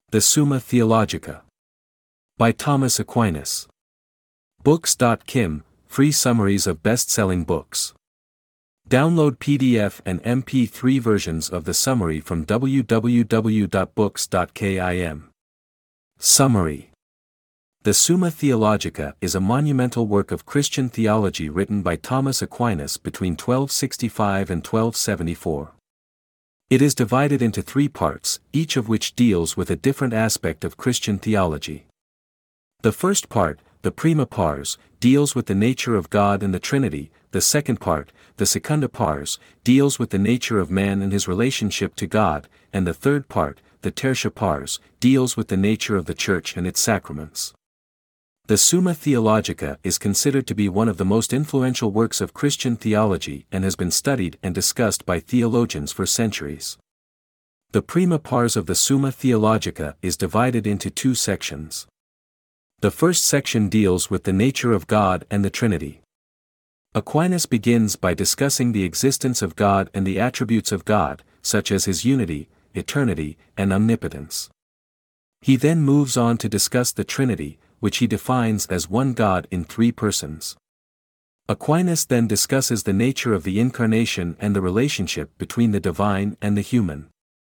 The Summa Theologica. By Thomas Aquinas. Books.kim, free summaries of best-selling books. Download PDF and MP3 versions of the summary from www.books.kim. Summary. The Summa Theologica is a monumental work of Christian theology written by Thomas Aquinas between 1265 and 1274. It is divided into 3 parts, each of which deals with a different aspect of Christian theology. The first part, the Prima Pars, deals with the nature of God and the Trinity. The second part, the Secunda Pars, deals with the nature of man and his relationship to God, and the third part, the Tertia Pars, deals with the nature of the Church and its sacraments. The Summa Theologica is considered to be one of the most influential works of Christian theology and has been studied and discussed by theologians for centuries. The Prima Pars of the Summa Theologica is divided into 2 sections. The first section deals with the nature of God and the Trinity. Aquinas begins by discussing the existence of God and the attributes of God, such as his unity, eternity, and omnipotence. He then moves on to discuss the Trinity, which he defines as one God in 3 persons. Aquinas then discusses the nature of the Incarnation and the relationship between the divine and the human.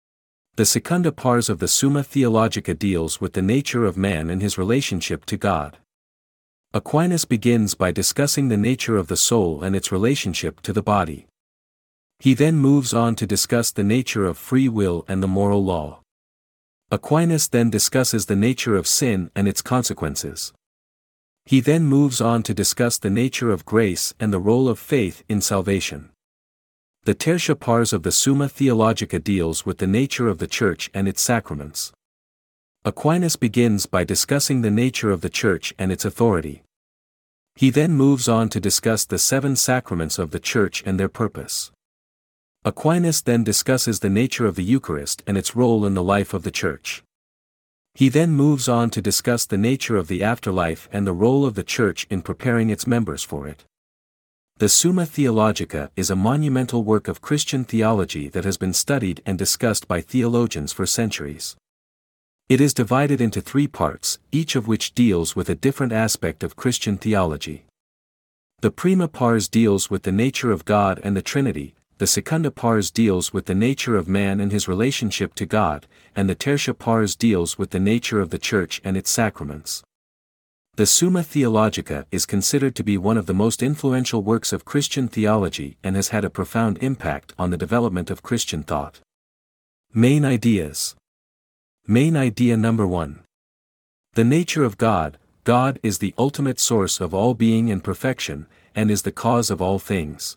The Secunda Pars of the Summa Theologica deals with the nature of man and his relationship to God. Aquinas begins by discussing the nature of the soul and its relationship to the body. He then moves on to discuss the nature of free will and the moral law. Aquinas then discusses the nature of sin and its consequences. He then moves on to discuss the nature of grace and the role of faith in salvation. The Tertia Pars of the Summa Theologica deals with the nature of the Church and its sacraments. Aquinas begins by discussing the nature of the Church and its authority. He then moves on to discuss the 7 sacraments of the Church and their purpose. Aquinas then discusses the nature of the Eucharist and its role in the life of the Church. He then moves on to discuss the nature of the afterlife and the role of the Church in preparing its members for it. The Summa Theologica is a monumental work of Christian theology that has been studied and discussed by theologians for centuries. It is divided into 3 parts, each of which deals with a different aspect of Christian theology. The Prima Pars deals with the nature of God and the Trinity. The Secunda Pars deals with the nature of man and his relationship to God, and the Tertia Pars deals with the nature of the Church and its sacraments. The Summa Theologica is considered to be one of the most influential works of Christian theology and has had a profound impact on the development of Christian thought. Main ideas. Main idea number 1. The nature of God. God is the ultimate source of all being and perfection, and is the cause of all things.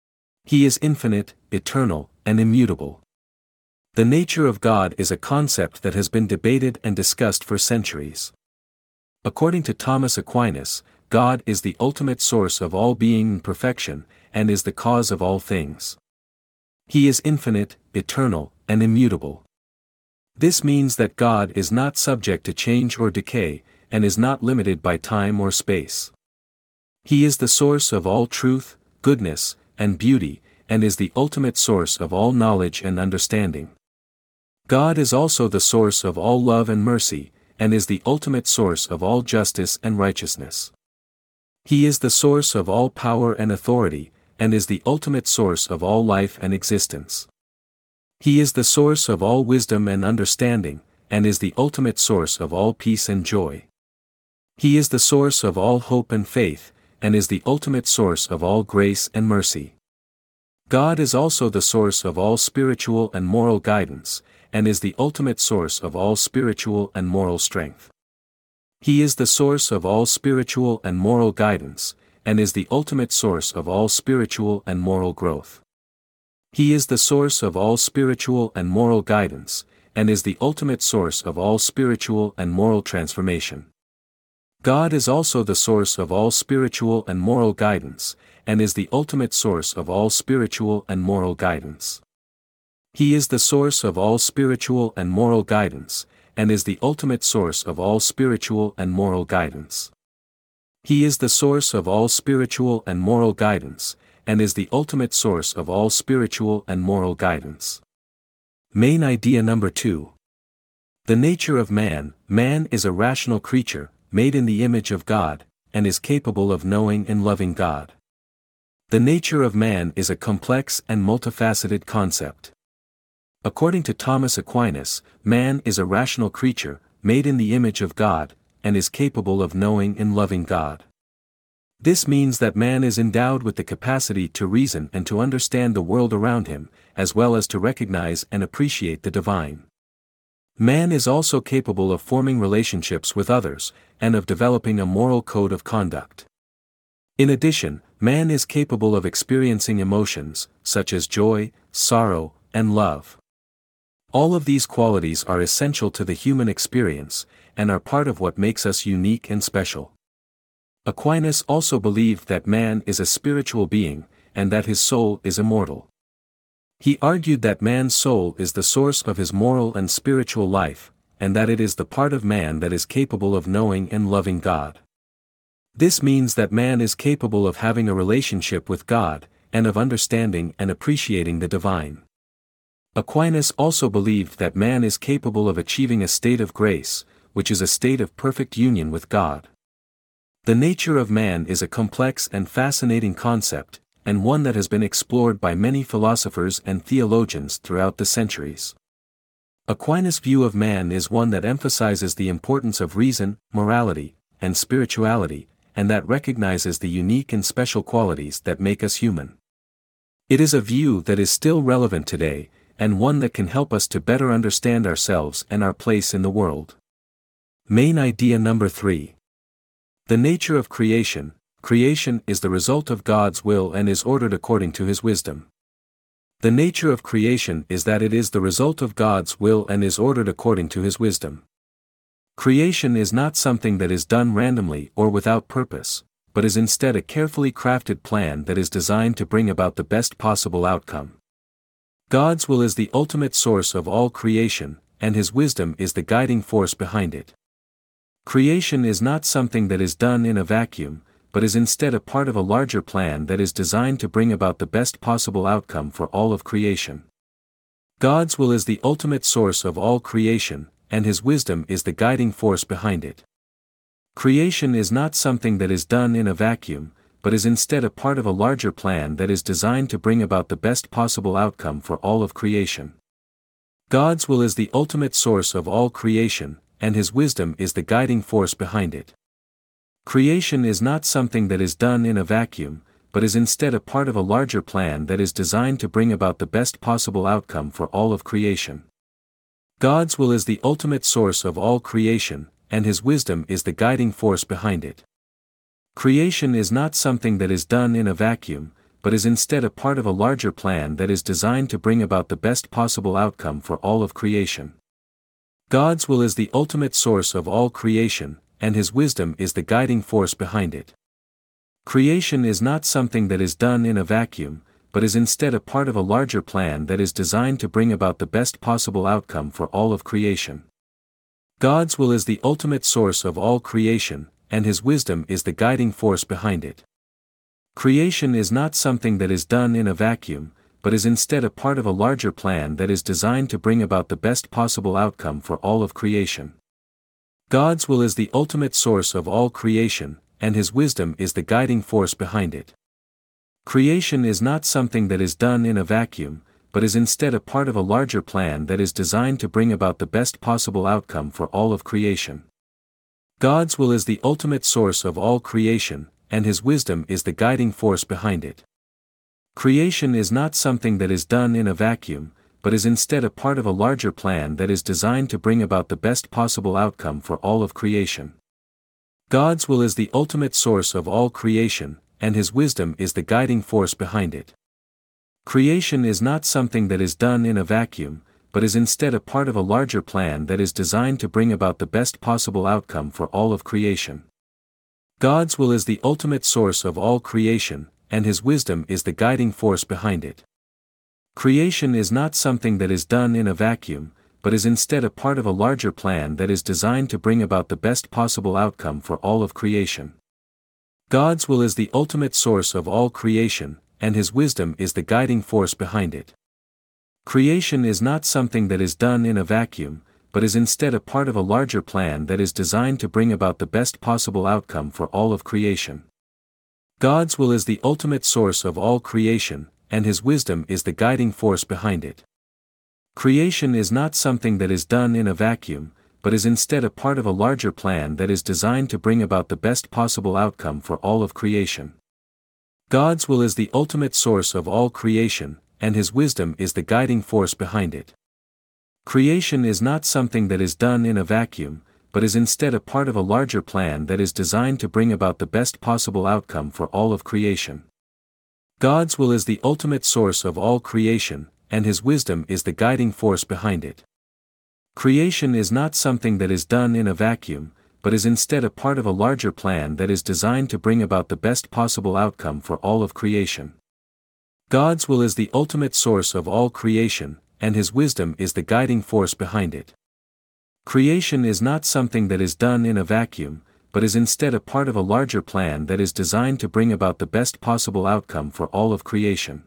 He is infinite, eternal, and immutable. The nature of God is a concept that has been debated and discussed for centuries. According to Thomas Aquinas, God is the ultimate source of all being and perfection, and is the cause of all things. He is infinite, eternal, and immutable. This means that God is not subject to change or decay, and is not limited by time or space. He is the source of all truth, goodness, and beauty, and is the ultimate source of all knowledge and understanding. God is also the source of all love and mercy, and is the ultimate source of all justice and righteousness. He is the source of all power and authority, and is the ultimate source of all life and existence. He is the source of all wisdom and understanding, and is the ultimate source of all peace and joy. He is the source of all hope and faith, and is the ultimate source of all grace and mercy. God is also the source of all spiritual and moral guidance, and is the ultimate source of all spiritual and moral strength. He is the source of all spiritual and moral guidance, and is the ultimate source of all spiritual and moral growth. He is the source of all spiritual and moral guidance, and is the ultimate source of all spiritual and moral transformation. God is also the source of all spiritual and moral guidance, and is the ultimate source of all spiritual and moral guidance. He is the source of all spiritual and moral guidance, and is the ultimate source of all spiritual and moral guidance. He is the source of all spiritual and moral guidance, and is the ultimate source of all spiritual and moral guidance. Main idea number 2. The nature of man: man is a rational creature, made in the image of God, and is capable of knowing and loving God. The nature of man is a complex and multifaceted concept. According to Thomas Aquinas, man is a rational creature, made in the image of God, and is capable of knowing and loving God. This means that man is endowed with the capacity to reason and to understand the world around him, as well as to recognize and appreciate the divine. Man is also capable of forming relationships with others, and of developing a moral code of conduct. In addition, man is capable of experiencing emotions, such as joy, sorrow, and love. All of these qualities are essential to the human experience, and are part of what makes us unique and special. Aquinas also believed that man is a spiritual being, and that his soul is immortal. He argued that man's soul is the source of his moral and spiritual life, and that it is the part of man that is capable of knowing and loving God. This means that man is capable of having a relationship with God, and of understanding and appreciating the divine. Aquinas also believed that man is capable of achieving a state of grace, which is a state of perfect union with God. The nature of man is a complex and fascinating concept, and one that has been explored by many philosophers and theologians throughout the centuries. Aquinas' view of man is one that emphasizes the importance of reason, morality, and spirituality, and that recognizes the unique and special qualities that make us human. It is a view that is still relevant today, and one that can help us to better understand ourselves and our place in the world. Main idea number 3. The nature of creation. Creation is the result of God's will and is ordered according to His wisdom. The nature of creation is that it is the result of God's will and is ordered according to His wisdom. Creation is not something that is done randomly or without purpose, but is instead a carefully crafted plan that is designed to bring about the best possible outcome. God's will is the ultimate source of all creation, and His wisdom is the guiding force behind it. Creation is not something that is done in a vacuum, but is instead a part of a larger plan that is designed to bring about the best possible outcome for all of creation. God's will is the ultimate source of all creation, and His wisdom is the guiding force behind it. Creation is not something that is done in a vacuum, but is instead a part of a larger plan that is designed to bring about the best possible outcome for all of creation. God's will is the ultimate source of all creation, and His wisdom is the guiding force behind it. Creation is not something that is done in a vacuum, but is instead a part of a larger plan that is designed to bring about the best possible outcome for all of creation. God's will is the ultimate source of all creation, and His wisdom is the guiding force behind it. Creation is not something that is done in a vacuum, but is instead a part of a larger plan that is designed to bring about the best possible outcome for all of creation. God's will is the ultimate source of all creation, and His wisdom is the guiding force behind it. Creation is not something that is done in a vacuum, but is instead a part of a larger plan that is designed to bring about the best possible outcome for all of creation. God's will is the ultimate source of all creation, and His wisdom is the guiding force behind it. Creation is not something that is done in a vacuum, but is instead a part of a larger plan that is designed to bring about the best possible outcome for all of creation. God's will is the ultimate source of all creation, and His wisdom is the guiding force behind it. Creation is not something that is done in a vacuum, but is instead a part of a larger plan that is designed to bring about the best possible outcome for all of creation. God's will is the ultimate source of all creation, and His wisdom is the guiding force behind it. Creation is not something that is done in a vacuum, but is instead a part of a larger plan that is designed to bring about the best possible outcome for all of creation. God's will is the ultimate source of all creation, and His wisdom is the guiding force behind it. Creation is not something that is done in a vacuum, but is instead a part of a larger plan that is designed to bring about the best possible outcome for all of creation. God's will is the ultimate source of all creation, and His wisdom is the guiding force behind it. Creation is not something that is done in a vacuum, but is instead a part of a larger plan that is designed to bring about the best possible outcome for all of creation. God's will is the ultimate source of all creation, and His wisdom is the guiding force behind it. Creation is not something that is done in a vacuum, but is instead a part of a larger plan that is designed to bring about the best possible outcome for all of creation. God's will is the ultimate source of all creation, and His wisdom is the guiding force behind it. Creation is not something that is done in a vacuum, but is instead a part of a larger plan that is designed to bring about the best possible outcome for all of creation. God's will is the ultimate source of all creation, and His wisdom is the guiding force behind it. Creation is not something that is done in a vacuum, but is instead a part of a larger plan that is designed to bring about the best possible outcome for all of creation. God's will is the ultimate source of all creation, and His wisdom is the guiding force behind it. Creation is not something that is done in a vacuum, but is instead a part of a larger plan that is designed to bring about the best possible outcome for all of creation. God's will is the ultimate source of all creation, and His wisdom is the guiding force behind it. Creation is not something that is done in a vacuum, but is instead a part of a larger plan that is designed to bring about the best possible outcome for all of creation.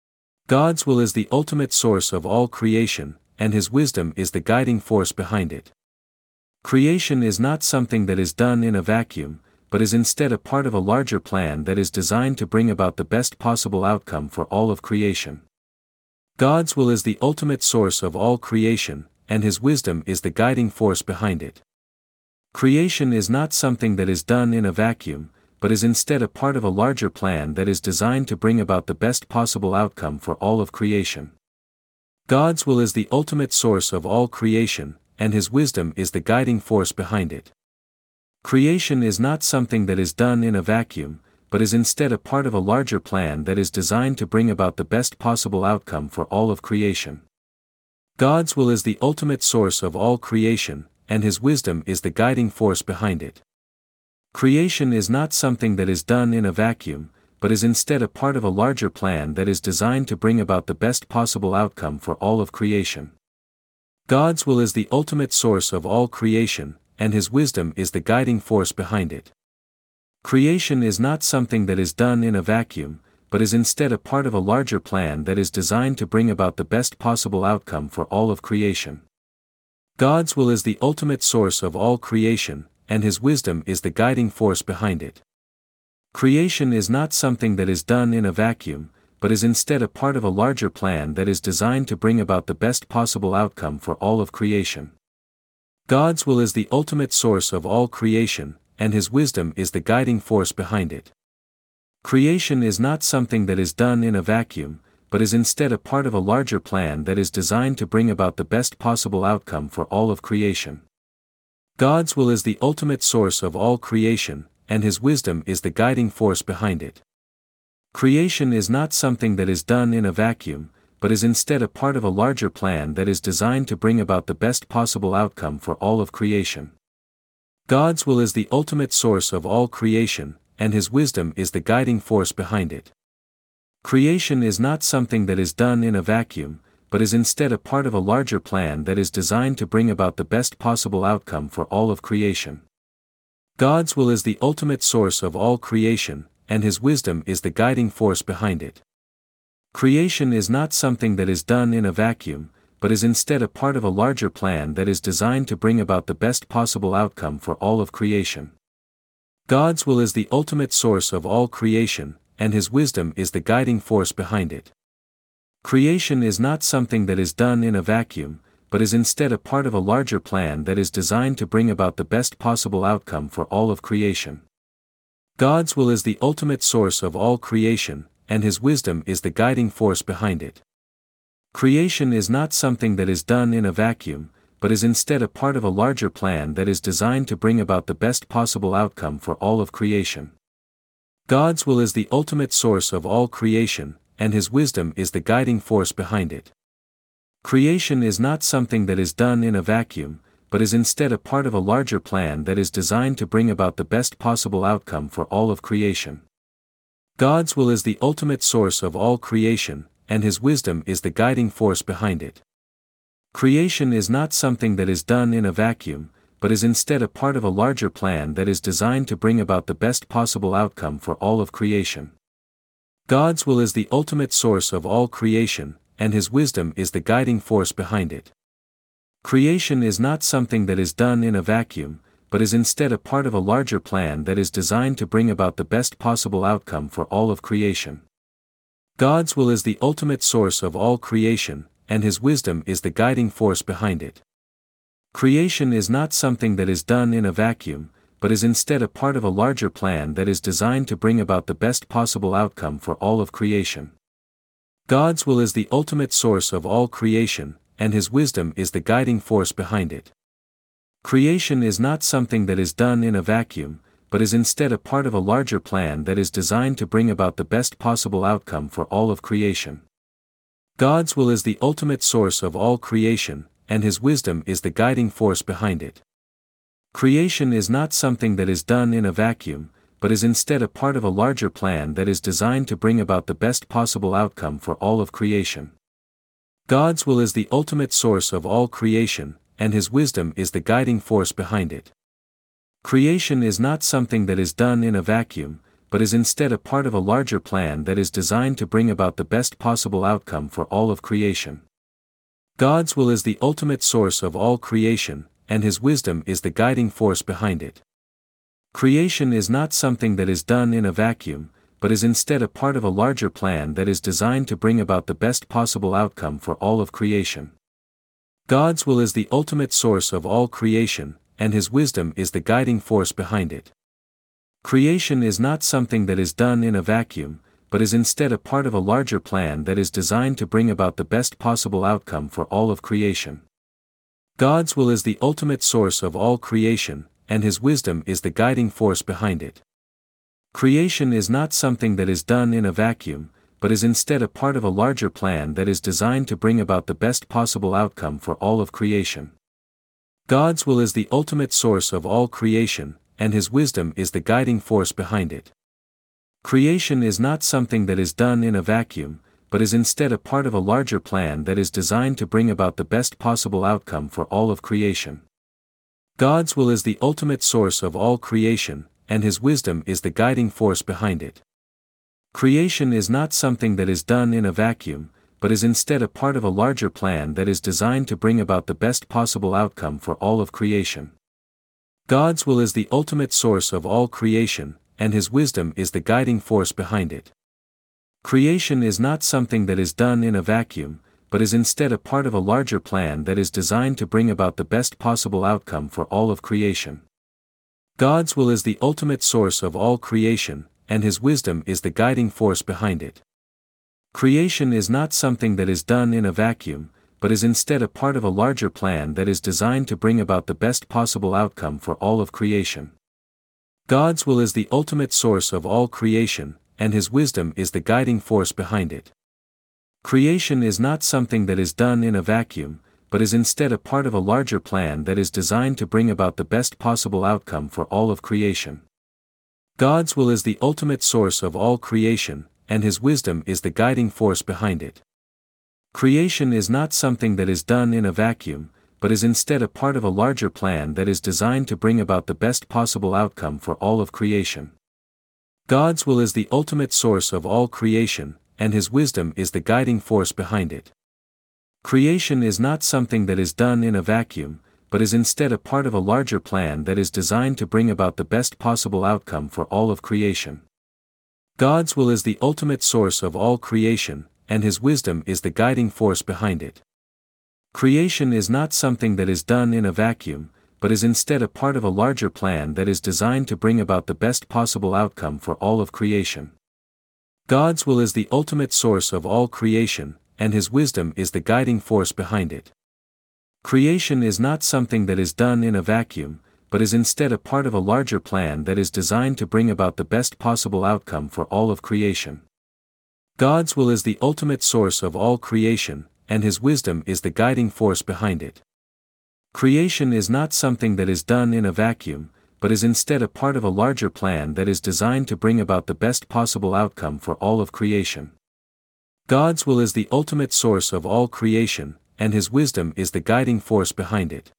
God's will is the ultimate source of all creation, and His wisdom is the guiding force behind it. Creation is not something that is done in a vacuum, but is instead a part of a larger plan that is designed to bring about the best possible outcome for all of creation. God's will is the ultimate source of all creation, and His wisdom is the guiding force behind it. Creation is not something that is done in a vacuum, but is instead a part of a larger plan that is designed to bring about the best possible outcome for all of creation. God's will is the ultimate source of all creation, and His wisdom is the guiding force behind it. Creation is not something that is done in a vacuum, but is instead a part of a larger plan that is designed to bring about the best possible outcome for all of creation. God's will is the ultimate source of all creation, and His wisdom is the guiding force behind it. Creation is not something that is done in a vacuum, but is instead a part of a larger plan that is designed to bring about the best possible outcome for all of creation. God's will is the ultimate source of all creation, and His wisdom is the guiding force behind it. Creation is not something that is done in a vacuum, but is instead a part of a larger plan that is designed to bring about the best possible outcome for all of creation. God's will is the ultimate source of all creation, and His wisdom is the guiding force behind it. Creation is not something that is done in a vacuum, but is instead a part of a larger plan that is designed to bring about the best possible outcome for all of creation. God's will is the ultimate source of all creation, and His wisdom is the guiding force behind it. Creation is not something that is done in a vacuum, but is instead a part of a larger plan that is designed to bring about the best possible outcome for all of creation. God's will is the ultimate source of all creation, and His wisdom is the guiding force behind it. Creation is not something that is done in a vacuum, but is instead a part of a larger plan that is designed to bring about the best possible outcome for all of creation. God's will is the ultimate source of all creation, and His wisdom is the guiding force behind it. Creation is not something that is done in a vacuum, but is instead a part of a larger plan that is designed to bring about the best possible outcome for all of creation. God's will is the ultimate source of all creation, and His wisdom is the guiding force behind it. Creation is not something that is done in a vacuum, but is instead a part of a larger plan that is designed to bring about the best possible outcome for all of creation. God's will is the ultimate source of all creation, and His wisdom is the guiding force behind it. Creation is not something that is done in a vacuum, but is instead a part of a larger plan that is designed to bring about the best possible outcome for all of creation. God's will is the ultimate source of all creation, and His wisdom is the guiding force behind it. Creation is not something that is done in a vacuum, but is instead a part of a larger plan that is designed to bring about the best possible outcome for all of creation. God's will is the ultimate source of all creation, and His wisdom is the guiding force behind it. Creation is not something that is done in a vacuum, but is instead a part of a larger plan that is designed to bring about the best possible outcome for all of creation. God's will is the ultimate source of all creation, and His wisdom is the guiding force behind it. Creation is not something that is done in a vacuum, but is instead a part of a larger plan that is designed to bring about the best possible outcome for all of creation. God's will is the ultimate source of all creation, and His wisdom is the guiding force behind it. Creation is not something that is done in a vacuum, but is instead a part of a larger plan that is designed to bring about the best possible outcome for all of creation. God's will is the ultimate source of all creation, and His wisdom is the guiding force behind it. Creation is not something that is done in a vacuum, but is instead a part of a larger plan that is designed to bring about the best possible outcome for all of creation. God's will is the ultimate source of all creation, and His wisdom is the guiding force behind it. Creation is not something that is done in a vacuum, but is instead a part of a larger plan that is designed to bring about the best possible outcome for all of creation. God's will is the ultimate source of all creation, and His wisdom is the guiding force behind it. Creation is not something that is done in a vacuum, but is instead a part of a larger plan that is designed to bring about the best possible outcome for all of creation. God's will is the ultimate source of all creation, and His wisdom is the guiding force behind it. Creation is not something that is done in a vacuum, but is instead a part of a larger plan that is designed to bring about the best possible outcome for all of creation. God's will is the ultimate source of all creation, and His wisdom is the guiding force behind it. Creation is not something that is done in a vacuum, but is instead a part of a larger plan that is designed to bring about the best possible outcome for all of creation. God's will is the ultimate source of all creation, and His wisdom is the guiding force behind it. Creation is not something that is done in a vacuum, but is instead a part of a larger plan that is designed to bring about the best possible outcome for all of creation. God's will is the ultimate source of all creation, and His wisdom is the guiding force behind it. Creation is not something that is done in a vacuum, but is instead a part of a larger plan that is designed to bring about the best possible outcome for all of creation. God's will is the ultimate source of all creation, and His wisdom is the guiding force behind it. Creation is not something that is done in a vacuum, but is instead a part of a larger plan that is designed to bring about the best possible outcome for all of creation. God's will is the ultimate source of all creation, and His wisdom is the guiding force behind it. Creation is not something that is done in a vacuum, but is instead a part of a larger plan that is designed to bring about the best possible outcome for all of creation. God's will is the ultimate source of all creation, and His wisdom is the guiding force behind it. Creation is not something that is done in a vacuum, but is instead a part of a larger plan that is designed to bring about the best possible outcome for all of creation. God's will is the ultimate source of all creation, and His wisdom is the guiding force behind it. Creation is not something that is done in a vacuum, but is instead a part of a larger plan that is designed to bring about the best possible outcome for all of creation. God's will is the ultimate source of all creation, and His wisdom is the guiding force behind it. Creation is not something that is done in a vacuum, but is instead a part of a larger plan that is designed to bring about the best possible outcome for all of creation. God's will is the ultimate source of all creation, and His wisdom is the guiding force behind it. Creation is not something that is done in a vacuum, but is instead a part of a larger plan that is designed to bring about the best possible outcome for all of creation. God's will is the ultimate source of all creation, and His wisdom is the guiding force behind it. Creation is not something that is done in a vacuum, but is instead a part of a larger plan that is designed to bring about the best possible outcome for all of creation. God's will is the ultimate source of all creation, and His wisdom is the guiding force behind it. Creation is not something that is done in a vacuum, but is instead a part of a larger plan that is designed to bring about the best possible outcome for all of creation. God's will is the ultimate source of all creation, and His wisdom is the guiding force behind it. Creation is not something that is done in a vacuum, but is instead a part of a larger plan that is designed to bring about the best possible outcome for all of creation. God's will is the ultimate source of all creation, and His wisdom is the guiding force behind it. Creation is not something that is done in a vacuum, but is instead a part of a larger plan that is designed to bring about the best possible outcome for all of creation. God's will is the ultimate source of all creation, and His wisdom is the guiding force behind it.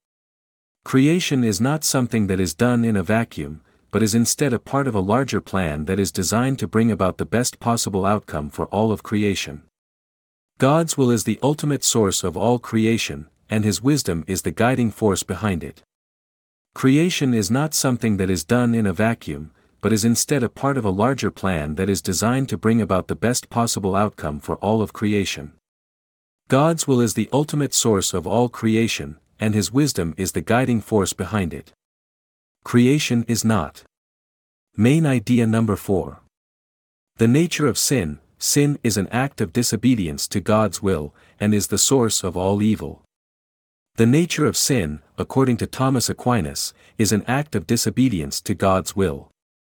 Creation is not something that is done in a vacuum, but is instead a part of a larger plan that is designed to bring about the best possible outcome for all of creation. God's will is the ultimate source of all creation, and His wisdom is the guiding force behind it. Creation is not something that is done in a vacuum, but is instead a part of a larger plan that is designed to bring about the best possible outcome for all of creation. God's will is the ultimate source of all creation, and His wisdom is the guiding force behind it. Creation is not. Main idea number 4. The nature of sin. Sin is an act of disobedience to God's will, and is the source of all evil. The nature of sin, according to Thomas Aquinas, is an act of disobedience to God's will.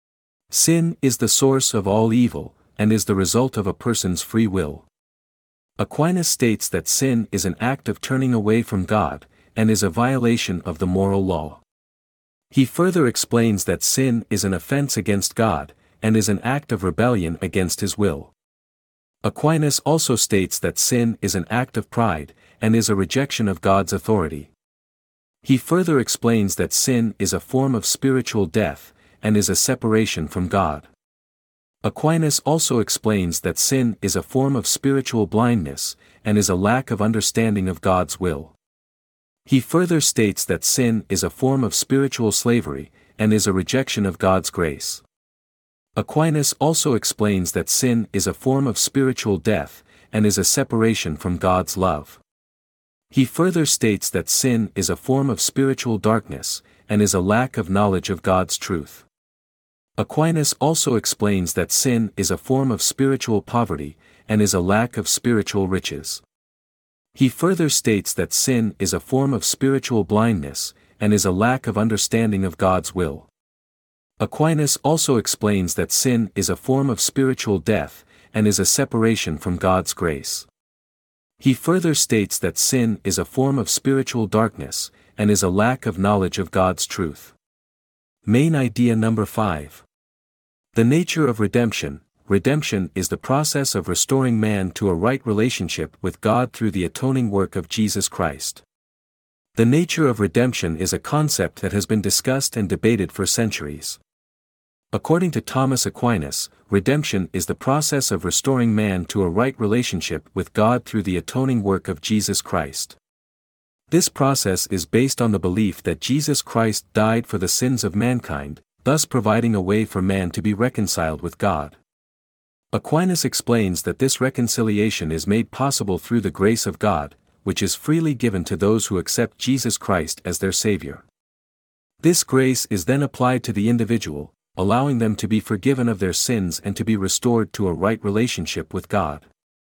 Sin is the source of all evil, and is the result of a person's free will. Aquinas states that sin is an act of turning away from God, and is a violation of the moral law. He further explains that sin is an offense against God, and is an act of rebellion against His will. Aquinas also states that sin is an act of pride, and is a rejection of God's authority. He further explains that sin is a form of spiritual death, and is a separation from God. Aquinas also explains that sin is a form of spiritual blindness, and is a lack of understanding of God's will. He further states that sin is a form of spiritual slavery, and is a rejection of God's grace. Aquinas also explains that sin is a form of spiritual death, and is a separation from God's love. He further states that sin is a form of spiritual darkness, and is a lack of knowledge of God's truth. Aquinas also explains that sin is a form of spiritual poverty, and is a lack of spiritual riches. He further states that sin is a form of spiritual blindness, and is a lack of understanding of God's will. Aquinas also explains that sin is a form of spiritual death, and is a separation from God's grace. He further states that sin is a form of spiritual darkness, and is a lack of knowledge of God's truth. Main idea number 5. The nature of redemption. Redemption is the process of restoring man to a right relationship with God through the atoning work of Jesus Christ. The nature of redemption is a concept that has been discussed and debated for centuries. According to Thomas Aquinas, redemption is the process of restoring man to a right relationship with God through the atoning work of Jesus Christ. This process is based on the belief that Jesus Christ died for the sins of mankind, thus providing a way for man to be reconciled with God. Aquinas explains that this reconciliation is made possible through the grace of God, which is freely given to those who accept Jesus Christ as their Savior. This grace is then applied to the individual, allowing them to be forgiven of their sins and to be restored to a right relationship with God.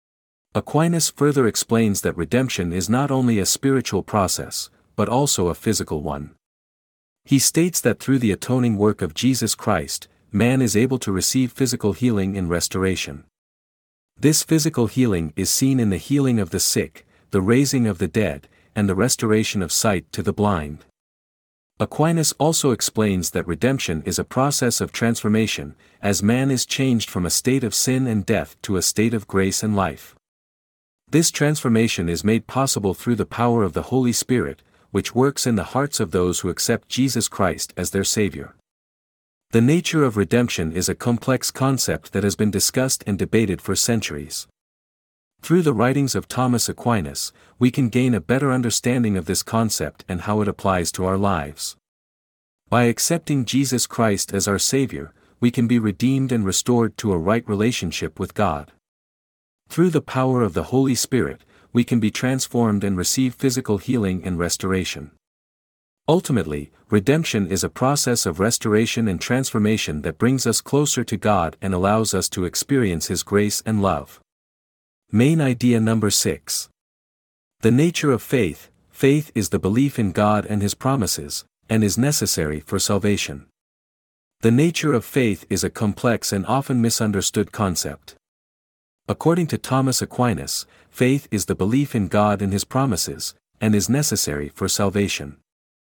Aquinas further explains that redemption is not only a spiritual process, but also a physical one. He states that through the atoning work of Jesus Christ, man is able to receive physical healing and restoration. This physical healing is seen in the healing of the sick, the raising of the dead, and the restoration of sight to the blind. Aquinas also explains that redemption is a process of transformation, as man is changed from a state of sin and death to a state of grace and life. This transformation is made possible through the power of the Holy Spirit, which works in the hearts of those who accept Jesus Christ as their Savior. The nature of redemption is a complex concept that has been discussed and debated for centuries. Through the writings of Thomas Aquinas, we can gain a better understanding of this concept and how it applies to our lives. By accepting Jesus Christ as our Savior, we can be redeemed and restored to a right relationship with God. Through the power of the Holy Spirit, we can be transformed and receive physical healing and restoration. Ultimately, redemption is a process of restoration and transformation that brings us closer to God and allows us to experience His grace and love. Main idea number 6. The nature of faith. Faith is the belief in God and His promises, and is necessary for salvation. The nature of faith is a complex and often misunderstood concept. According to Thomas Aquinas, faith is the belief in God and His promises, and is necessary for salvation.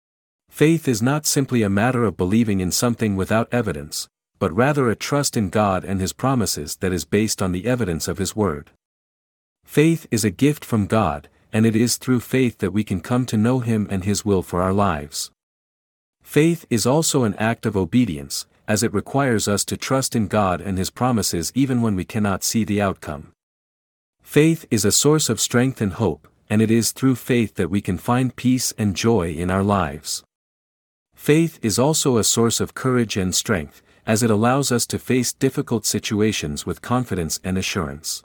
Faith is not simply a matter of believing in something without evidence, but rather a trust in God and His promises that is based on the evidence of His Word. Faith is a gift from God, and it is through faith that we can come to know Him and His will for our lives. Faith is also an act of obedience, as it requires us to trust in God and His promises even when we cannot see the outcome. Faith is a source of strength and hope, and it is through faith that we can find peace and joy in our lives. Faith is also a source of courage and strength, as it allows us to face difficult situations with confidence and assurance.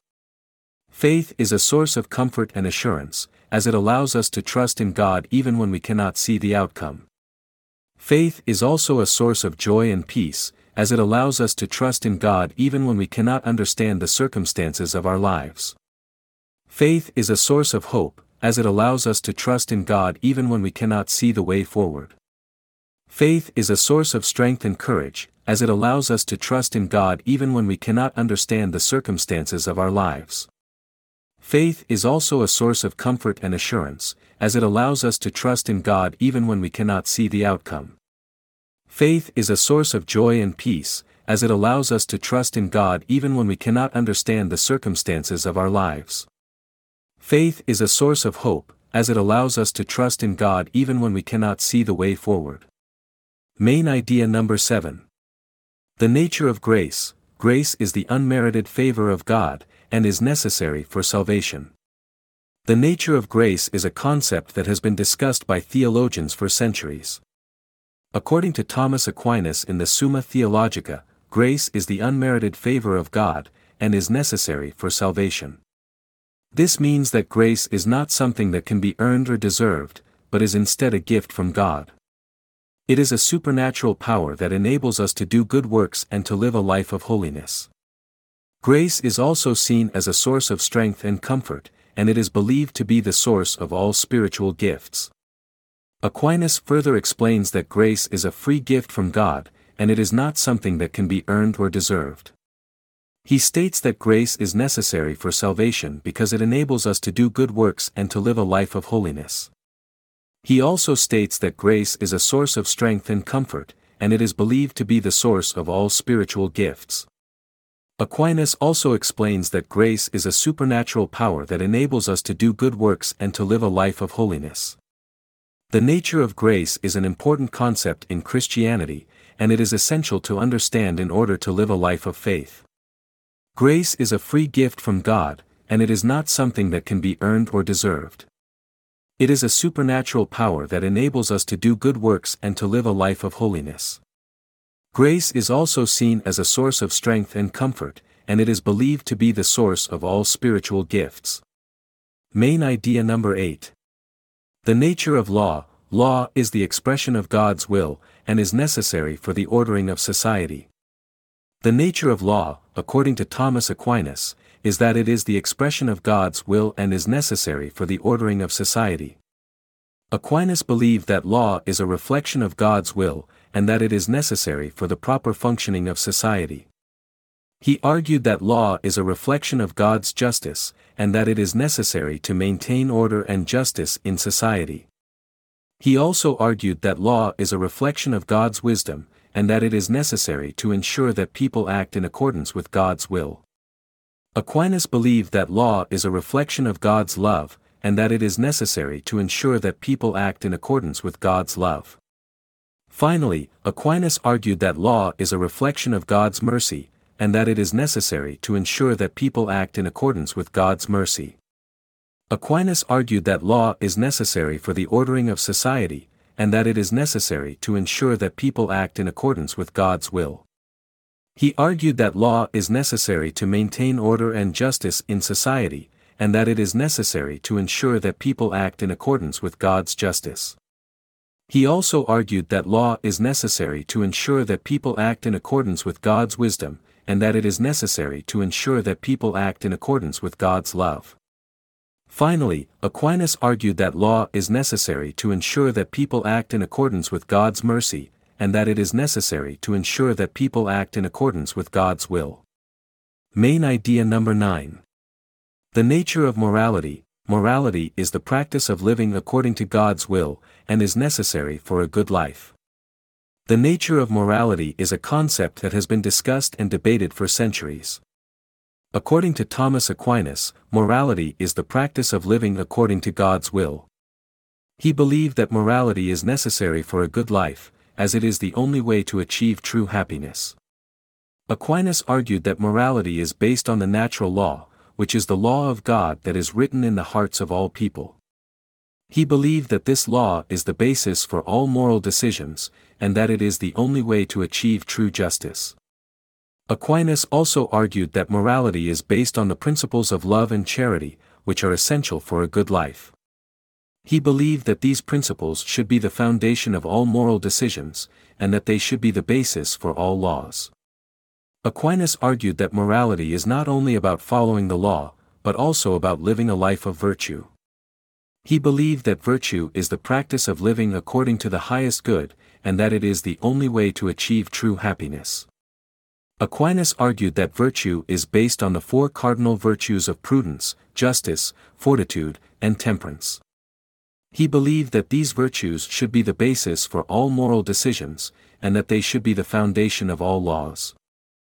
Faith is a source of comfort and assurance, as it allows us to trust in God even when we cannot see the outcome. Faith is also a source of joy and peace, as it allows us to trust in God even when we cannot understand the circumstances of our lives. Faith is a source of hope, as it allows us to trust in God even when we cannot see the way forward. Faith is a source of strength and courage, as it allows us to trust in God even when we cannot understand the circumstances of our lives. Faith is also a source of comfort and assurance, as it allows us to trust in God even when we cannot see the outcome. Faith is a source of joy and peace, as it allows us to trust in God even when we cannot understand the circumstances of our lives. Faith is a source of hope, as it allows us to trust in God even when we cannot see the way forward. Main idea number 7. The nature of grace. Grace is the unmerited favor of God, and is necessary for salvation. The nature of grace is a concept that has been discussed by theologians for centuries. According to Thomas Aquinas in the Summa Theologica, grace is the unmerited favor of God, and is necessary for salvation. This means that grace is not something that can be earned or deserved, but is instead a gift from God. It is a supernatural power that enables us to do good works and to live a life of holiness. Grace is also seen as a source of strength and comfort, and it is believed to be the source of all spiritual gifts. Aquinas further explains that grace is a free gift from God, and it is not something that can be earned or deserved. He states that grace is necessary for salvation because it enables us to do good works and to live a life of holiness. He also states that grace is a source of strength and comfort, and it is believed to be the source of all spiritual gifts. Aquinas also explains that grace is a supernatural power that enables us to do good works and to live a life of holiness. The nature of grace is an important concept in Christianity, and it is essential to understand in order to live a life of faith. Grace is a free gift from God, and it is not something that can be earned or deserved. It is a supernatural power that enables us to do good works and to live a life of holiness. Grace is also seen as a source of strength and comfort, and it is believed to be the source of all spiritual gifts. Main idea number 8. The nature of law. Law is the expression of God's will, and is necessary for the ordering of society. The nature of law, according to Thomas Aquinas, is that it is the expression of God's will and is necessary for the ordering of society. Aquinas believed that law is a reflection of God's will, and that it is necessary for the proper functioning of society. He argued that law is a reflection of God's justice, and that it is necessary to maintain order and justice in society. He also argued that law is a reflection of God's wisdom, and that it is necessary to ensure that people act in accordance with God's will. Aquinas believed that law is a reflection of God's love, and that it is necessary to ensure that people act in accordance with God's love. Finally, Aquinas argued that law is a reflection of God's mercy, and that it is necessary to ensure that people act in accordance with God's mercy. Aquinas argued that law is necessary for the ordering of society, and that it is necessary to ensure that people act in accordance with God's will. He argued that law is necessary to maintain order and justice in society, and that it is necessary to ensure that people act in accordance with God's justice. He also argued that law is necessary to ensure that people act in accordance with God's wisdom, and that it is necessary to ensure that people act in accordance with God's love. Finally, Aquinas argued that law is necessary to ensure that people act in accordance with God's mercy, and that it is necessary to ensure that people act in accordance with God's will. Main idea number 9. The nature of morality. Morality is the practice of living according to God's will, and is necessary for a good life. The nature of morality is a concept that has been discussed and debated for centuries. According to Thomas Aquinas, morality is the practice of living according to God's will. He believed that morality is necessary for a good life, as it is the only way to achieve true happiness. Aquinas argued that morality is based on the natural law, which is the law of God that is written in the hearts of all people. He believed that this law is the basis for all moral decisions, and that it is the only way to achieve true justice. Aquinas also argued that morality is based on the principles of love and charity, which are essential for a good life. He believed that these principles should be the foundation of all moral decisions, and that they should be the basis for all laws. Aquinas argued that morality is not only about following the law, but also about living a life of virtue. He believed that virtue is the practice of living according to the highest good, and that it is the only way to achieve true happiness. Aquinas argued that virtue is based on the four cardinal virtues of prudence, justice, fortitude, and temperance. He believed that these virtues should be the basis for all moral decisions, and that they should be the foundation of all laws.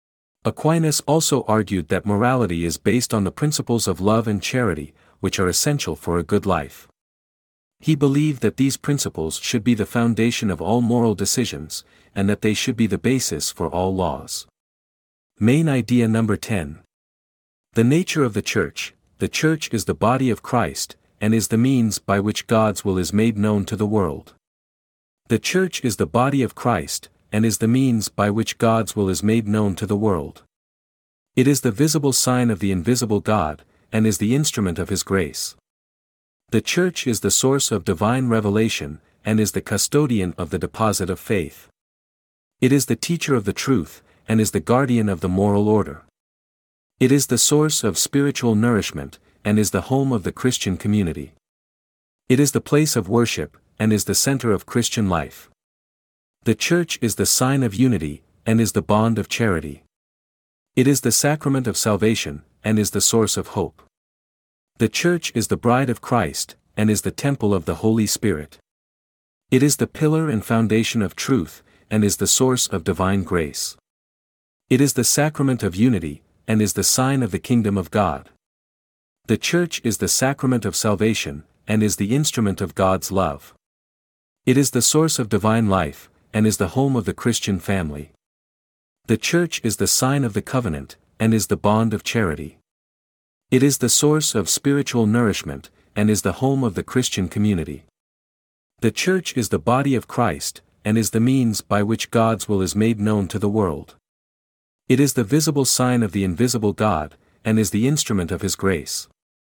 Aquinas also argued that morality is based on the principles of love and charity, which are essential for a good life. He believed that these principles should be the foundation of all moral decisions, and that they should be the basis for all laws. Main idea number 10. The nature of the Church. The Church is the body of Christ, and is the means by which God's will is made known to the world. The Church is the body of Christ, and is the means by which God's will is made known to the world. It is the visible sign of the invisible God, and is the instrument of His grace. The Church is the source of divine revelation, and is the custodian of the deposit of faith. It is the teacher of the truth, and is the guardian of the moral order. It is the source of spiritual nourishment, and is the home of the Christian community. It is the place of worship, and is the center of Christian life. The Church is the sign of unity, and is the bond of charity. It is the sacrament of salvation, and is the source of hope. The Church is the bride of Christ, and is the temple of the Holy Spirit. It is the pillar and foundation of truth, and is the source of divine grace. It is the sacrament of unity, and is the sign of the kingdom of God. The Church is the sacrament of salvation, and is the instrument of God's love. It is the source of divine life, and is the home of the Christian family. The Church is the sign of the covenant, and is the bond of charity. It is the source of spiritual nourishment, and is the home of the Christian community. The Church is the body of Christ, and is the means by which God's will is made known to the world. It is the visible sign of the invisible God, and is the instrument of His grace.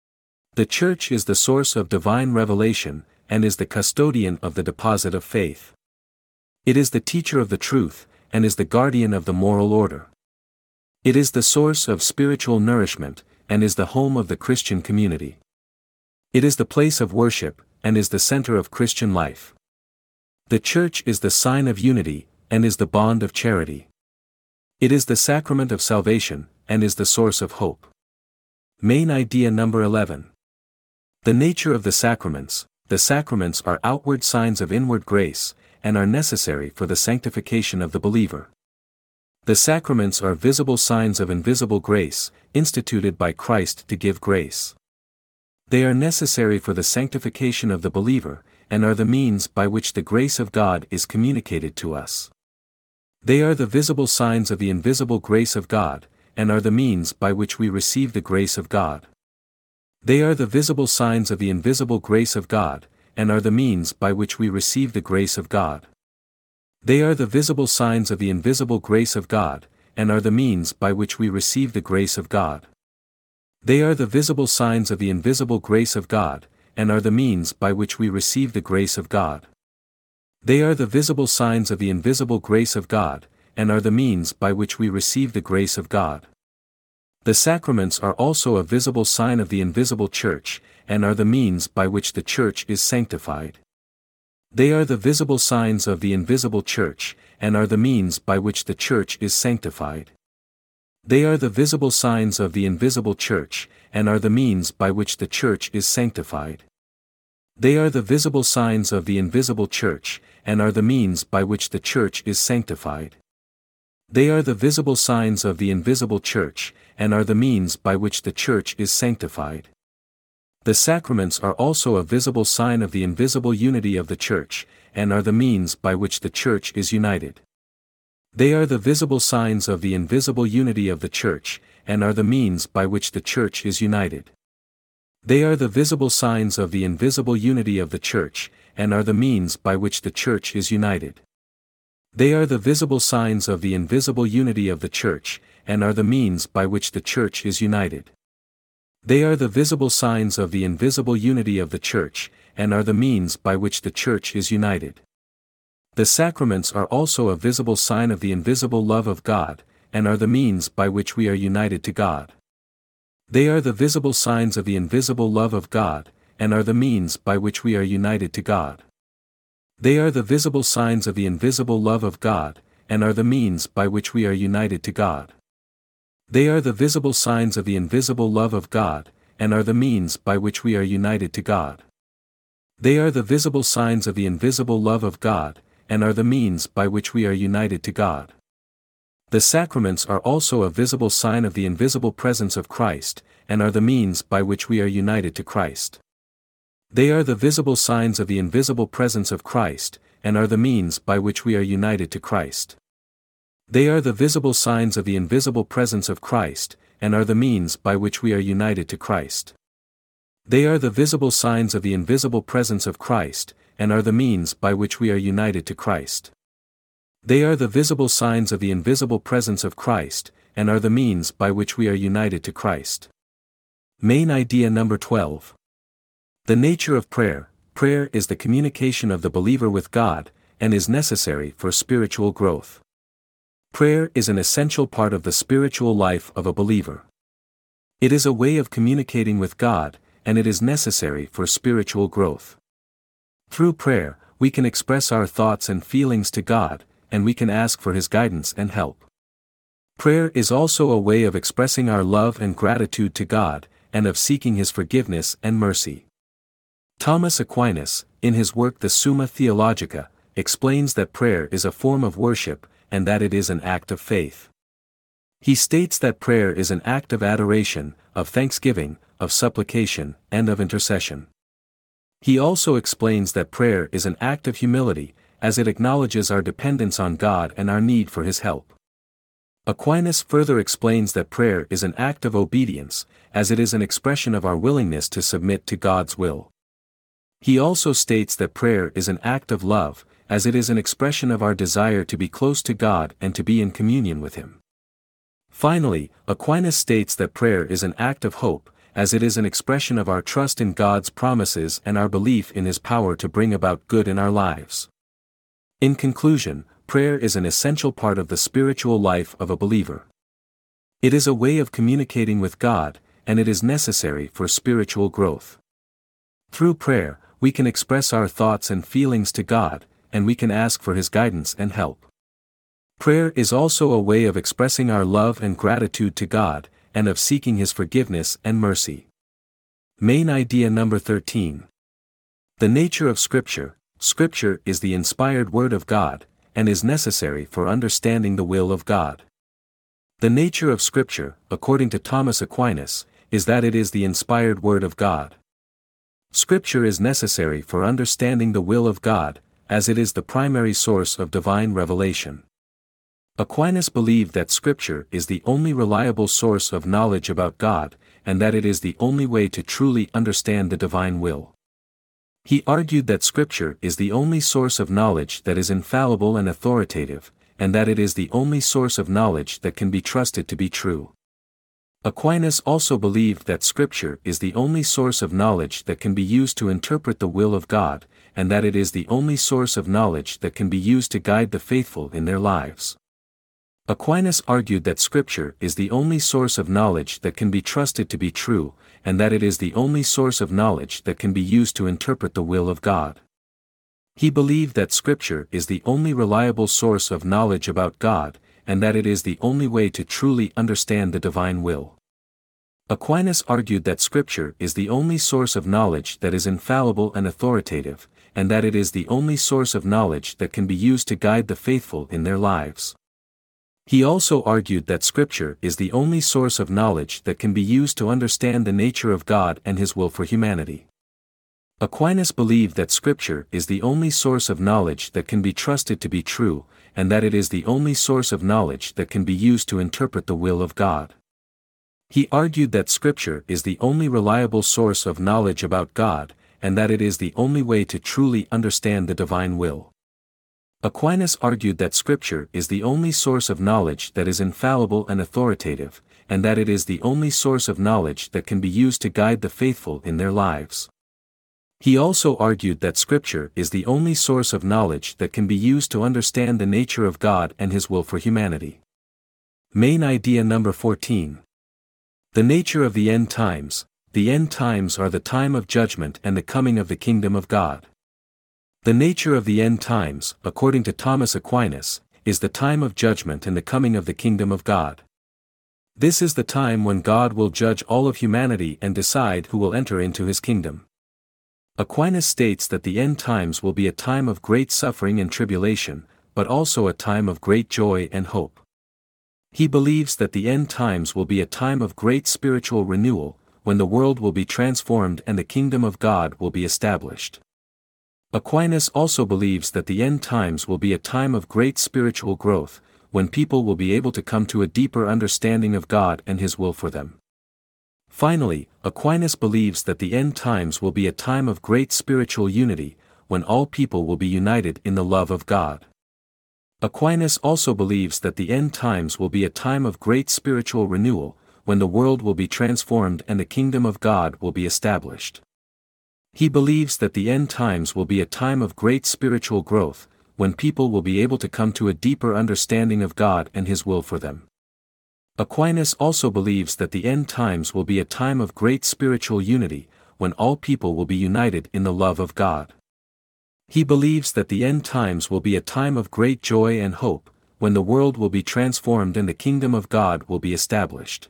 The Church is the source of divine revelation, and is the custodian of the deposit of faith. It is the teacher of the truth, and is the guardian of the moral order. It is the source of spiritual nourishment, and is the home of the Christian community. It is the place of worship, and is the center of Christian life. The Church is the sign of unity, and is the bond of charity. It is the sacrament of salvation, and is the source of hope. Main idea number 11. The nature of the sacraments. The sacraments are outward signs of inward grace, and are necessary for the sanctification of the believer. The sacraments are visible signs of invisible grace, instituted by Christ to give grace. They are necessary for the sanctification of the believer, and are the means by which the grace of God is communicated to us. They are the visible signs of the invisible grace of God, and are the means by which we receive the grace of God. They are the visible signs of the invisible grace of God, and are the means by which we receive the grace of God. They are the visible signs of the invisible grace of God, and are the means by which we receive the grace of God. They are the visible signs of the invisible grace of God, and are the means by which we receive the grace of God. They are the visible signs of the invisible grace of God, and are the means by which we receive the grace of God. The sacraments are also a visible sign of the invisible Church, and are the means by which the Church is sanctified. They are the visible signs of the invisible Church, and are the means by which the Church is sanctified. They are the visible signs of the invisible Church, and are the means by which the Church is sanctified. They are the visible signs of the invisible Church, and are the means by which the Church is sanctified. They are the visible signs of the invisible Church, and are the means by which the Church is sanctified. The sacraments are also a visible sign of the invisible unity of the Church, and are the means by which the Church is united. They are the visible signs of the invisible unity of the Church, and are the means by which the Church is united. They are the visible signs of the invisible unity of the Church, and are the means by which the Church is united. They are the visible signs of the invisible unity of the Church, and are the means by which the Church is united. They are the visible signs of the invisible unity of the Church, and are the means by which the Church is united. The sacraments are also a visible sign of the invisible love of God, and are the means by which we are united to God. They are the visible signs of the invisible love of God, and are the means by which we are united to God. They are the visible signs of the invisible love of God, and are the means by which we are united to God. They are the visible signs of the invisible love of God, and are the means by which we are united to God. They are the visible signs of the invisible love of God, and are the means by which we are united to God. The sacraments are also a visible sign of the invisible presence of Christ, and are the means by which we are united to Christ. They are the visible signs of the invisible presence of Christ, and are the means by which we are united to Christ. They are the visible signs of the invisible presence of Christ, and are the means by which we are united to Christ. They are the visible signs of the invisible presence of Christ, and are the means by which we are united to Christ. They are the visible signs of the invisible presence of Christ, and are the means by which we are united to Christ. Main idea number 12. The nature of prayer. Prayer is the communication of the believer with God, and is necessary for spiritual growth. Prayer is an essential part of the spiritual life of a believer. It is a way of communicating with God, and it is necessary for spiritual growth. Through prayer, we can express our thoughts and feelings to God, and we can ask for His guidance and help. Prayer is also a way of expressing our love and gratitude to God, and of seeking His forgiveness and mercy. Thomas Aquinas, in his work the Summa Theologica, explains that prayer is a form of worship, and that it is an act of faith. He states that prayer is an act of adoration, of thanksgiving, of supplication, and of intercession. He also explains that prayer is an act of humility, as it acknowledges our dependence on God and our need for His help. Aquinas further explains that prayer is an act of obedience, as it is an expression of our willingness to submit to God's will. He also states that prayer is an act of love, as it is an expression of our desire to be close to God and to be in communion with Him. Finally, Aquinas states that prayer is an act of hope, as it is an expression of our trust in God's promises and our belief in His power to bring about good in our lives. In conclusion, prayer is an essential part of the spiritual life of a believer. It is a way of communicating with God, and it is necessary for spiritual growth. Through prayer, we can express our thoughts and feelings to God, and we can ask for His guidance and help. Prayer is also a way of expressing our love and gratitude to God, and of seeking His forgiveness and mercy. Main idea number 13. The nature of Scripture. Scripture is the inspired Word of God, and is necessary for understanding the will of God. The nature of Scripture, according to Thomas Aquinas, is that it is the inspired Word of God. Scripture is necessary for understanding the will of God, as it is the primary source of divine revelation. Aquinas believed that Scripture is the only reliable source of knowledge about God, and that it is the only way to truly understand the divine will. He argued that Scripture is the only source of knowledge that is infallible and authoritative, and that it is the only source of knowledge that can be trusted to be true. Aquinas also believed that Scripture is the only source of knowledge that can be used to interpret the will of God, and that it is the only source of knowledge that can be used to guide the faithful in their lives. Aquinas argued that Scripture is the only source of knowledge that can be trusted to be true, and that it is the only source of knowledge that can be used to interpret the will of God. He believed that Scripture is the only reliable source of knowledge about God, and that it is the only way to truly understand the divine will. Aquinas argued that Scripture is the only source of knowledge that is infallible and authoritative, and that it is the only source of knowledge that can be used to guide the faithful in their lives. He also argued that Scripture is the only source of knowledge that can be used to understand the nature of God and His will for humanity. Aquinas believed that Scripture is the only source of knowledge that can be trusted to be true, and that it is the only source of knowledge that can be used to interpret the will of God. He argued that Scripture is the only reliable source of knowledge about God, and that it is the only way to truly understand the divine will. Aquinas argued that Scripture is the only source of knowledge that is infallible and authoritative, and that it is the only source of knowledge that can be used to guide the faithful in their lives. He also argued that Scripture is the only source of knowledge that can be used to understand the nature of God and His will for humanity. Main idea number 14. The nature of the end times. The end times are the time of judgment and the coming of the kingdom of God. The nature of the end times, according to Thomas Aquinas, is the time of judgment and the coming of the kingdom of God. This is the time when God will judge all of humanity and decide who will enter into His kingdom. Aquinas states that the end times will be a time of great suffering and tribulation, but also a time of great joy and hope. He believes that the end times will be a time of great spiritual renewal, when the world will be transformed and the kingdom of God will be established. Aquinas also believes that the end times will be a time of great spiritual growth, when people will be able to come to a deeper understanding of God and His will for them. Finally, Aquinas believes that the end times will be a time of great spiritual unity, when all people will be united in the love of God. Aquinas also believes that the end times will be a time of great spiritual renewal, when the world will be transformed and the kingdom of God will be established. He believes that the end times will be a time of great spiritual growth, when people will be able to come to a deeper understanding of God and His will for them. Aquinas also believes that the end times will be a time of great spiritual unity, when all people will be united in the love of God. He believes that the end times will be a time of great joy and hope, when the world will be transformed and the kingdom of God will be established.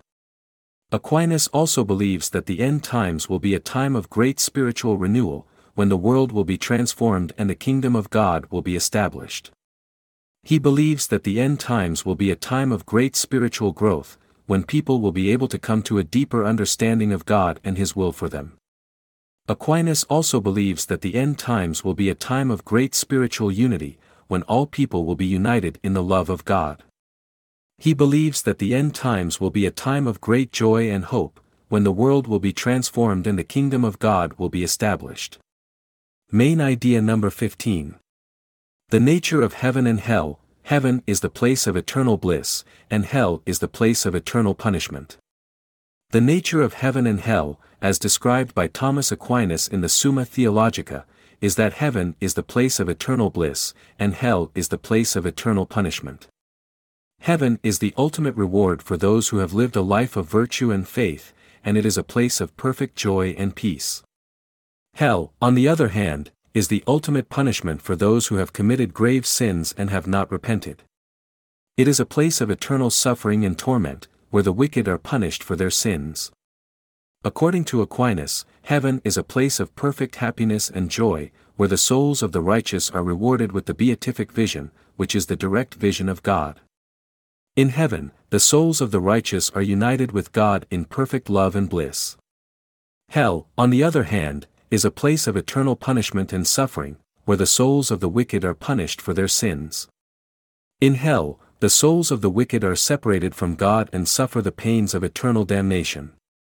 Aquinas also believes that the end times will be a time of great spiritual renewal, when the world will be transformed and the kingdom of God will be established. He believes that the end times will be a time of great spiritual growth, when people will be able to come to a deeper understanding of God and His will for them. Aquinas also believes that the end times will be a time of great spiritual unity, when all people will be united in the love of God. He believes that the end times will be a time of great joy and hope, when the world will be transformed and the kingdom of God will be established. Main idea number 15. The nature of heaven and hell. Heaven is the place of eternal bliss, and hell is the place of eternal punishment. The nature of heaven and hell, as described by Thomas Aquinas in the Summa Theologica, is that heaven is the place of eternal bliss, and hell is the place of eternal punishment. Heaven is the ultimate reward for those who have lived a life of virtue and faith, and it is a place of perfect joy and peace. Hell, on the other hand, is the ultimate punishment for those who have committed grave sins and have not repented. It is a place of eternal suffering and torment, where the wicked are punished for their sins. According to Aquinas, heaven is a place of perfect happiness and joy, where the souls of the righteous are rewarded with the beatific vision, which is the direct vision of God. In heaven, the souls of the righteous are united with God in perfect love and bliss. Hell, on the other hand, is a place of eternal punishment and suffering, where the souls of the wicked are punished for their sins. In hell, the souls of the wicked are separated from God and suffer the pains of eternal damnation.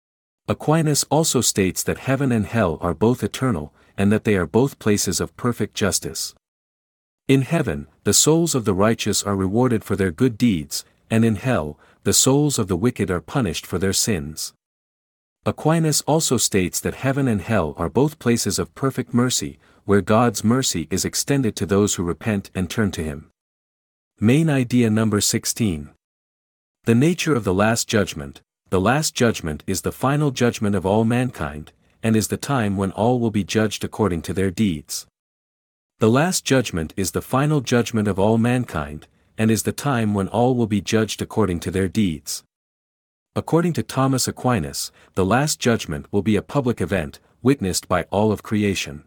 Aquinas also states that heaven and hell are both eternal, and that they are both places of perfect justice. In heaven, the souls of the righteous are rewarded for their good deeds, and in hell, the souls of the wicked are punished for their sins. Aquinas also states that heaven and hell are both places of perfect mercy, where God's mercy is extended to those who repent and turn to Him. Main idea number 16. The nature of the Last Judgment. The Last Judgment is the final judgment of all mankind, and is the time when all will be judged according to their deeds. The Last Judgment is the final judgment of all mankind, and is the time when all will be judged according to their deeds. According to Thomas Aquinas, the Last Judgment will be a public event, witnessed by all of creation.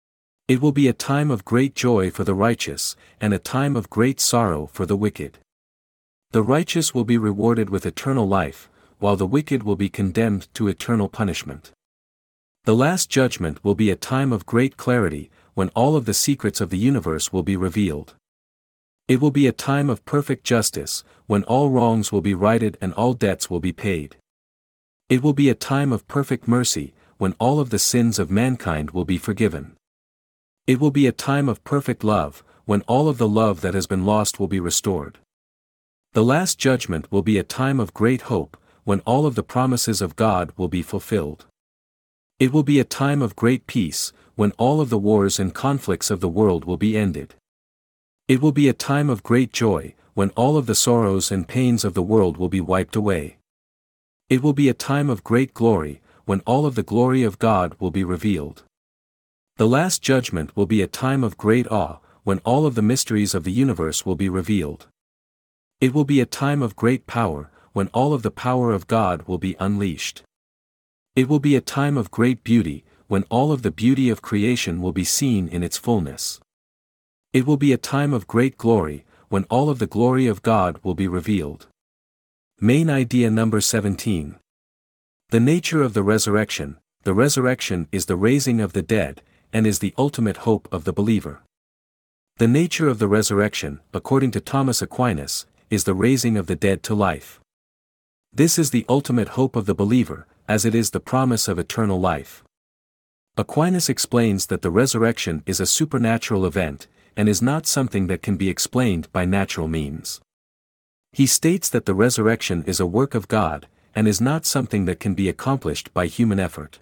It will be a time of great joy for the righteous, and a time of great sorrow for the wicked. The righteous will be rewarded with eternal life, while the wicked will be condemned to eternal punishment. The Last Judgment will be a time of great clarity, when all of the secrets of the universe will be revealed. It will be a time of perfect justice, when all wrongs will be righted and all debts will be paid. It will be a time of perfect mercy, when all of the sins of mankind will be forgiven. It will be a time of perfect love, when all of the love that has been lost will be restored. The last judgment will be a time of great hope, when all of the promises of God will be fulfilled. It will be a time of great peace, when all of the wars and conflicts of the world will be ended. It will be a time of great joy, when all of the sorrows and pains of the world will be wiped away. It will be a time of great glory, when all of the glory of God will be revealed. The last judgment will be a time of great awe, when all of the mysteries of the universe will be revealed. It will be a time of great power, when all of the power of God will be unleashed. It will be a time of great beauty, when all of the beauty of creation will be seen in its fullness. It will be a time of great glory, when all of the glory of God will be revealed. Main idea number 17. The nature of the resurrection. The resurrection is the raising of the dead, and is the ultimate hope of the believer. The nature of the resurrection, according to Thomas Aquinas, is the raising of the dead to life. This is the ultimate hope of the believer, as it is the promise of eternal life. Aquinas explains that the resurrection is a supernatural event, and is not something that can be explained by natural means. He states that the resurrection is a work of God, and is not something that can be accomplished by human effort.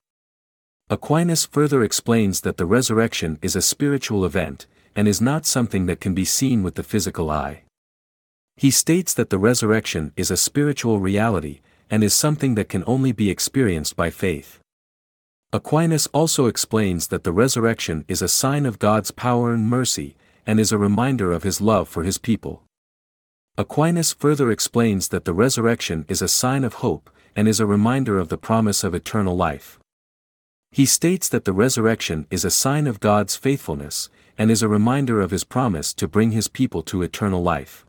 Aquinas further explains that the resurrection is a spiritual event, and is not something that can be seen with the physical eye. He states that the resurrection is a spiritual reality, and is something that can only be experienced by faith. Aquinas also explains that the resurrection is a sign of God's power and mercy, and is a reminder of His love for His people. Aquinas further explains that the resurrection is a sign of hope, and is a reminder of the promise of eternal life. He states that the resurrection is a sign of God's faithfulness, and is a reminder of His promise to bring His people to eternal life.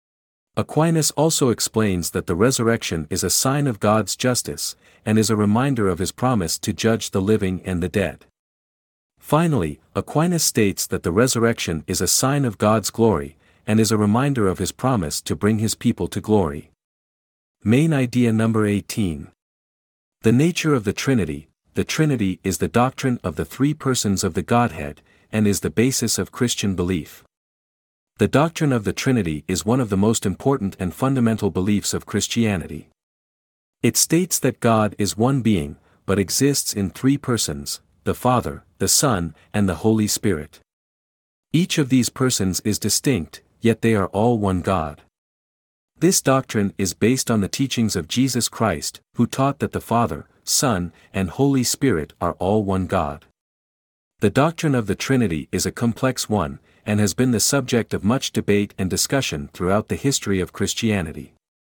Aquinas also explains that the resurrection is a sign of God's justice, and is a reminder of His promise to judge the living and the dead. Finally, Aquinas states that the resurrection is a sign of God's glory, and is a reminder of His promise to bring His people to glory. Main idea number 18. The nature of the Trinity. The Trinity is the doctrine of the three persons of the Godhead, and is the basis of Christian belief. The doctrine of the Trinity is one of the most important and fundamental beliefs of Christianity. It states that God is one being, but exists in three persons: the Father, the Son, and the Holy Spirit. Each of these persons is distinct, yet they are all one God. This doctrine is based on the teachings of Jesus Christ, who taught that the Father, Son, and Holy Spirit are all one God. The doctrine of the Trinity is a complex one, and has been the subject of much debate and discussion throughout the history of Christianity.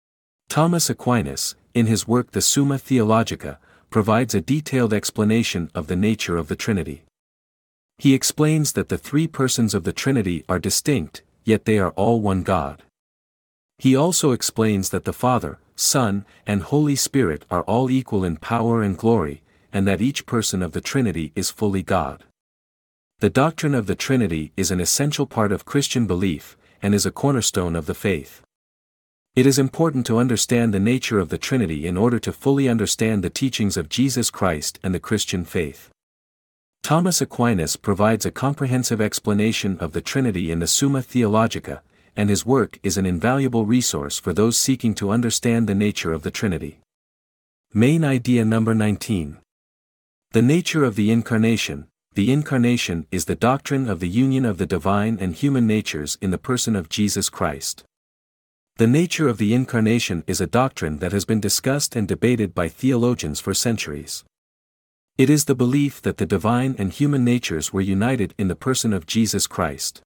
Thomas Aquinas, in his work the Summa Theologica, provides a detailed explanation of the nature of the Trinity. He explains that the three persons of the Trinity are distinct, yet they are all one God. He also explains that the Father, Son, and Holy Spirit are all equal in power and glory, and that each person of the Trinity is fully God. The doctrine of the Trinity is an essential part of Christian belief, and is a cornerstone of the faith. It is important to understand the nature of the Trinity in order to fully understand the teachings of Jesus Christ and the Christian faith. Thomas Aquinas provides a comprehensive explanation of the Trinity in the Summa Theologica, and his work is an invaluable resource for those seeking to understand the nature of the Trinity. Main idea number 19. The nature of the Incarnation. The Incarnation is the doctrine of the union of the divine and human natures in the person of Jesus Christ. The nature of the Incarnation is a doctrine that has been discussed and debated by theologians for centuries. It is the belief that the divine and human natures were united in the person of Jesus Christ.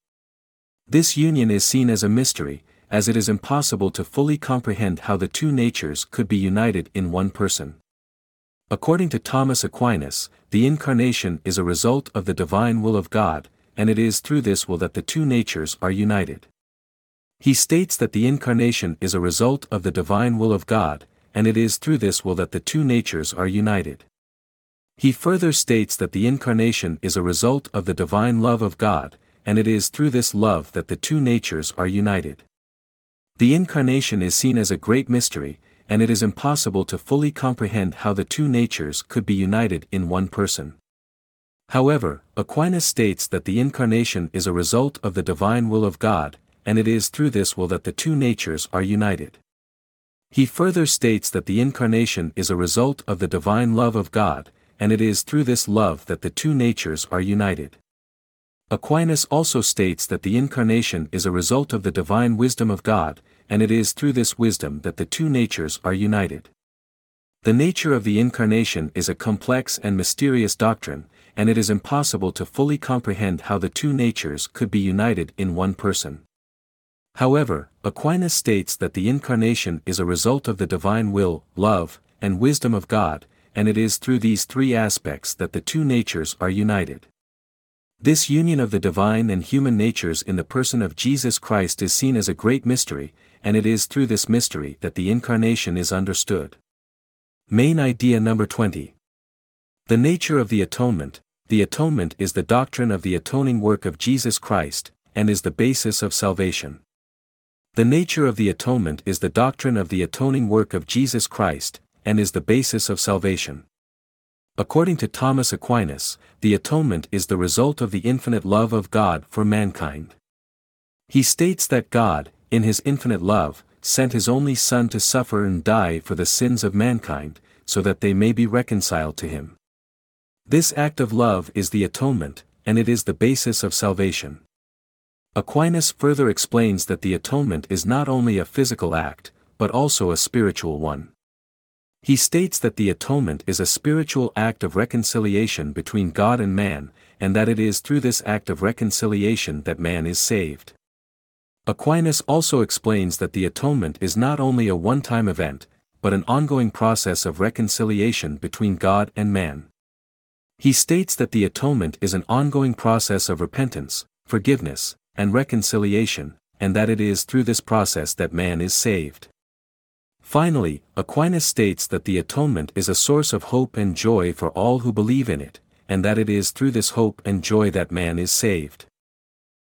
This union is seen as a mystery, as it is impossible to fully comprehend how the two natures could be united in one person. According to Thomas Aquinas, the Incarnation is a result of the divine will of God, and it is through this will that the two natures are united. He states that the Incarnation is a result of the divine will of God, and it is through this will that the two natures are united. He further states that the Incarnation is a result of the divine love of God, and it is through this love that the two natures are united. The Incarnation is seen as a great mystery, and it is impossible to fully comprehend how the two natures could be united in one person. However, Aquinas states that the Incarnation is a result of the divine will of God, and it is through this will that the two natures are united. He further states that the Incarnation is a result of the divine love of God, and it is through this love that the two natures are united. Aquinas also states that the Incarnation is a result of the divine wisdom of God, and it is through this wisdom that the two natures are united. The nature of the Incarnation is a complex and mysterious doctrine, and it is impossible to fully comprehend how the two natures could be united in one person. However, Aquinas states that the Incarnation is a result of the divine will, love, and wisdom of God, and it is through these three aspects that the two natures are united. This union of the divine and human natures in the person of Jesus Christ is seen as a great mystery, and it is through this mystery that the Incarnation is understood. Main idea number 20. The nature of the atonement. The atonement is the doctrine of the atoning work of Jesus Christ, and is the basis of salvation. The nature of the atonement is the doctrine of the atoning work of Jesus Christ, and is the basis of salvation. According to Thomas Aquinas, the atonement is the result of the infinite love of God for mankind. He states that God, in His infinite love, sent His only Son to suffer and die for the sins of mankind, so that they may be reconciled to Him. This act of love is the atonement, and it is the basis of salvation. Aquinas further explains that the atonement is not only a physical act, but also a spiritual one. He states that the atonement is a spiritual act of reconciliation between God and man, and that it is through this act of reconciliation that man is saved. Aquinas also explains that the atonement is not only a one-time event, but an ongoing process of reconciliation between God and man. He states that the atonement is an ongoing process of repentance, forgiveness, and reconciliation, and that it is through this process that man is saved. Finally, Aquinas states that the atonement is a source of hope and joy for all who believe in it, and that it is through this hope and joy that man is saved.